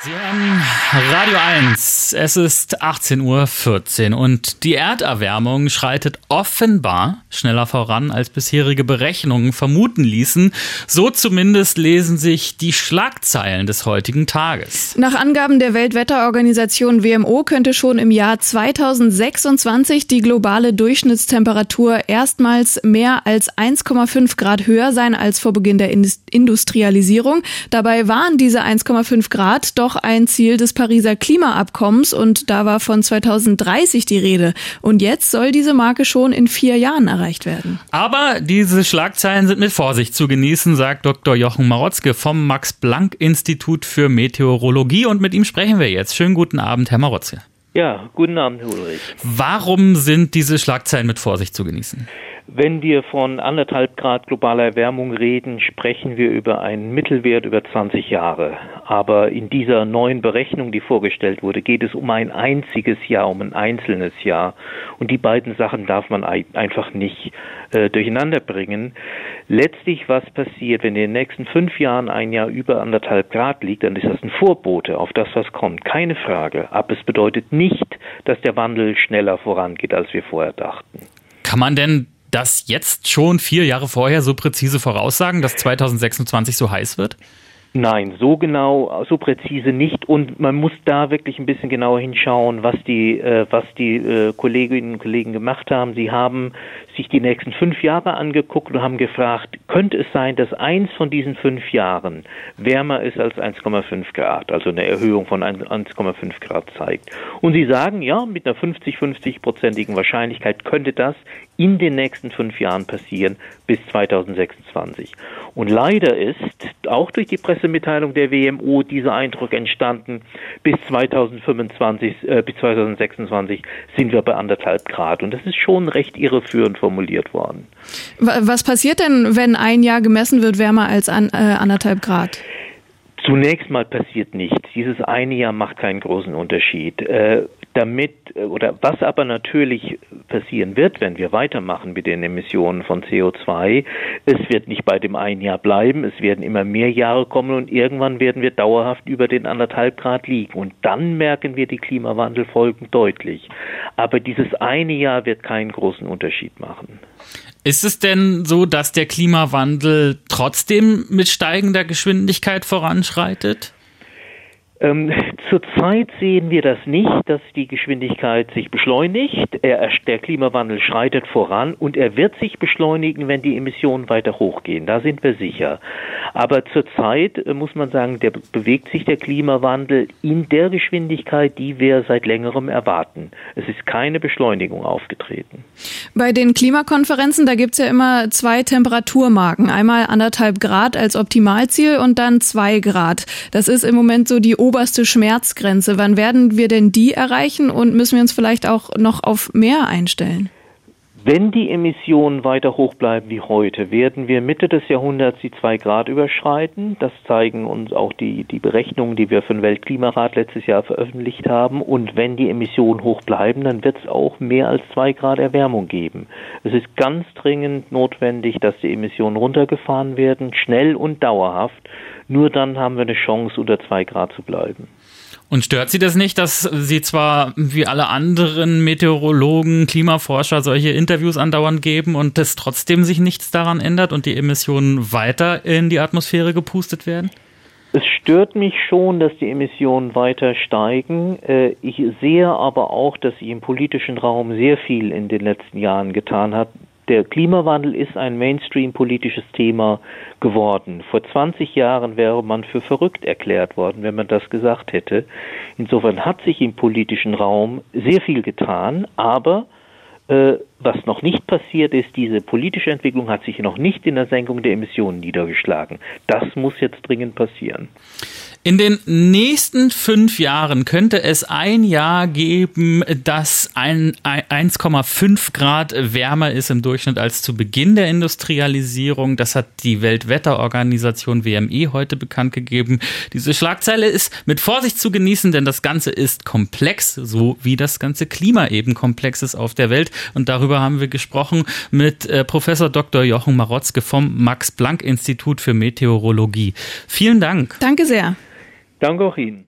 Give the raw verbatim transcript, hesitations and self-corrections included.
Sie hören Radio eins, es ist achtzehn Uhr vierzehn und die Erderwärmung schreitet offenbar schneller voran, als bisherige Berechnungen vermuten ließen. So zumindest lesen sich die Schlagzeilen des heutigen Tages. Nach Angaben der Weltwetterorganisation W M O könnte schon im Jahr zweitausendsechsundzwanzig die globale Durchschnittstemperatur erstmals mehr als eins Komma fünf Grad höher sein als vor Beginn der Industrialisierung. Dabei waren diese eins Komma fünf Grad doch ein Ziel des Pariser Klimaabkommens und da war von zweitausenddreißig die Rede. Und jetzt soll diese Marke schon in vier Jahren erreicht werden. Aber diese Schlagzeilen sind mit Vorsicht zu genießen, sagt Doktor Jochen Marotzke vom Max-Planck-Institut für Meteorologie. Und mit ihm sprechen wir jetzt. Schönen guten Abend, Herr Marotzke. Ja, guten Abend, Herr Ulrich. Warum sind diese Schlagzeilen mit Vorsicht zu genießen? Wenn wir von anderthalb Grad globaler Erwärmung reden, sprechen wir über einen Mittelwert über zwanzig Jahre. Aber in dieser neuen Berechnung, die vorgestellt wurde, geht es um ein einziges Jahr, um ein einzelnes Jahr. Und die beiden Sachen darf man einfach nicht äh, durcheinander bringen. Letztlich, was passiert, wenn in den nächsten fünf Jahren ein Jahr über anderthalb Grad liegt, dann ist das ein Vorbote auf das, was kommt. Keine Frage. Aber es bedeutet nicht, dass der Wandel schneller vorangeht, als wir vorher dachten. Kann man denn das jetzt schon vier Jahre vorher so präzise voraussagen, dass zweitausendsechsundzwanzig so heiß wird? Nein, so genau, so präzise nicht. Und man muss da wirklich ein bisschen genauer hinschauen, was die, äh, was die äh, Kolleginnen und Kollegen gemacht haben. Sie haben sich die nächsten fünf Jahre angeguckt und haben gefragt, könnte es sein, dass eins von diesen fünf Jahren wärmer ist als eins Komma fünf Grad, also eine Erhöhung von eins Komma fünf Grad zeigt. Und sie sagen, ja, mit einer fünfzig-fünfzig-prozentigen Wahrscheinlichkeit könnte das in den nächsten fünf Jahren passieren bis zweitausendsechsundzwanzig. Und leider ist auch durch die Pressemitteilung der W M O dieser Eindruck entstanden, bis zweitausendfünfundzwanzig, äh, bis zweitausendsechsundzwanzig sind wir bei anderthalb Grad. Und das ist schon recht irreführend formuliert worden. Was passiert denn, wenn ein Jahr gemessen wird wärmer als an, äh, anderthalb Grad? Zunächst mal passiert nichts. Dieses eine Jahr macht keinen großen Unterschied. Äh, damit, oder was aber natürlich passieren wird, wenn wir weitermachen mit den Emissionen von C O zwei, es wird nicht bei dem einen Jahr bleiben, es werden immer mehr Jahre kommen und irgendwann werden wir dauerhaft über den anderthalb Grad liegen. Und dann merken wir die Klimawandelfolgen deutlich. Aber dieses eine Jahr wird keinen großen Unterschied machen. Ist es denn so, dass der Klimawandel trotzdem mit steigender Geschwindigkeit voranschreitet? Ähm, zurzeit sehen wir das nicht, dass die Geschwindigkeit sich beschleunigt. Er, der Klimawandel schreitet voran und er wird sich beschleunigen, wenn die Emissionen weiter hochgehen. Da sind wir sicher. Aber zurzeit äh, muss man sagen, der bewegt sich der Klimawandel in der Geschwindigkeit, die wir seit längerem erwarten. Es ist keine Beschleunigung aufgetreten. Bei den Klimakonferenzen, da gibt's ja immer zwei Temperaturmarken. Einmal anderthalb Grad als Optimalziel und dann zwei Grad. Das ist im Moment so die oberste Schmerzgrenze. Wann werden wir denn die erreichen und müssen wir uns vielleicht auch noch auf mehr einstellen? Wenn die Emissionen weiter hoch bleiben wie heute, werden wir Mitte des Jahrhunderts die zwei Grad überschreiten. Das zeigen uns auch die, die Berechnungen, die wir für den Weltklimarat letztes Jahr veröffentlicht haben. Und wenn die Emissionen hoch bleiben, dann wird es auch mehr als zwei Grad Erwärmung geben. Es ist ganz dringend notwendig, dass die Emissionen runtergefahren werden, schnell und dauerhaft. Nur dann haben wir eine Chance, unter zwei Grad zu bleiben. Und stört Sie das nicht, dass Sie zwar wie alle anderen Meteorologen, Klimaforscher solche Interviews andauernd geben und es trotzdem sich nichts daran ändert und die Emissionen weiter in die Atmosphäre gepustet werden? Es stört mich schon, dass die Emissionen weiter steigen. Ich sehe aber auch, dass sich im politischen Raum sehr viel in den letzten Jahren getan hat. Der Klimawandel ist ein Mainstream-politisches Thema geworden. Vor zwanzig Jahren wäre man für verrückt erklärt worden, wenn man das gesagt hätte. Insofern hat sich im politischen Raum sehr viel getan, aber äh, was noch nicht passiert ist, diese politische Entwicklung hat sich noch nicht in der Senkung der Emissionen niedergeschlagen. Das muss jetzt dringend passieren. In den nächsten fünf Jahren könnte es ein Jahr geben, das ein eins Komma fünf Grad wärmer ist im Durchschnitt als zu Beginn der Industrialisierung. Das hat die Weltwetterorganisation W M E heute bekannt gegeben. Diese Schlagzeile ist mit Vorsicht zu genießen, denn das Ganze ist komplex, so wie das ganze Klima eben komplex ist auf der Welt. Und darüber haben wir gesprochen mit äh, Professor Doktor Jochen Marotzke vom Max-Planck-Institut für Meteorologie. Vielen Dank. Danke sehr. Danke auch Ihnen.